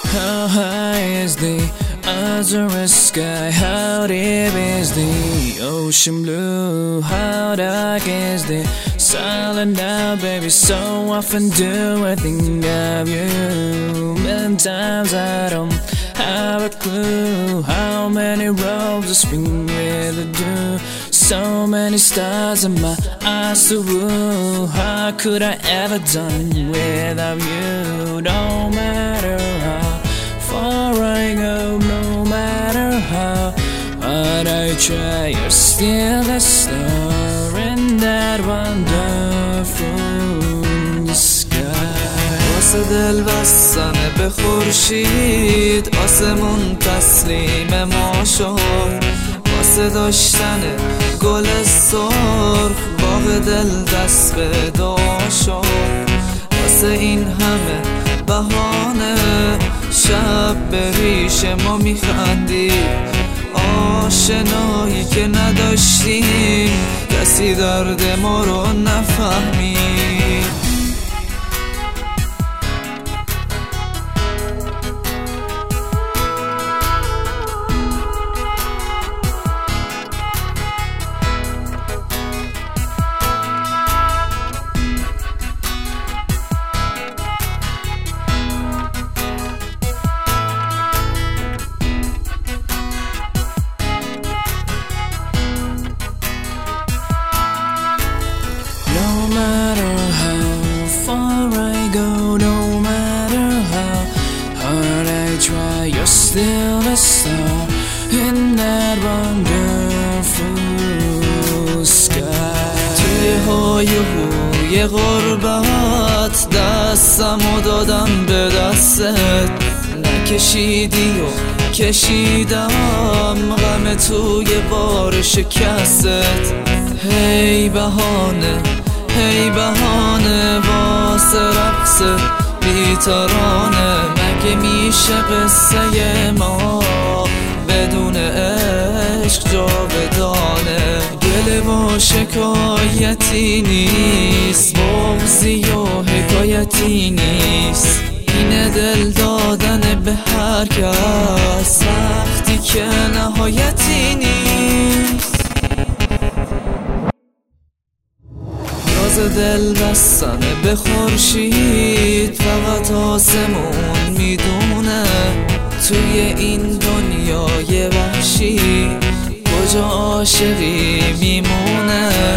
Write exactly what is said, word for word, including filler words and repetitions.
How high is the azure sky? How deep is the ocean blue? How dark is the silent now, baby? So often do I think of you. Many times I don't have a clue how many roses spring with the dew. So many stars in my eyes to rule. How could I ever done without you? No matter how far I go, no matter how hard I try, you're still a star in that wonderful sky. واسه دل بستنه به خورشید آسمون تسلیم ما شد، واسه داشتن گل سرخ باغ دل دست به دعا شد، واسه این همه بهانه شب به ریش ما میخندید، آشنایی که نداشتیم کسی درد ما رو نفهمید. No matter how far I go, no matter how hard I try, you're still a star in that wonderful sky. توی های هوی غربت دستمو دادم به دستت، نکشیدی و کشیدم غم توی بار شکستت. هی بهانه هی بهانه واسه رقص بی‌ترانه، مگه میشه قصه ما بدون عشق جاودانه؟ گله و شکایتی نیست، بغضی و حکایتی نیست، اینه دل دادن به هر کس وقتی که نهایتی نیست. راز دل بستنه به خورشید فقط آسمون میدونه، توی این دنیای وحشی کجا عاشقی میمونه؟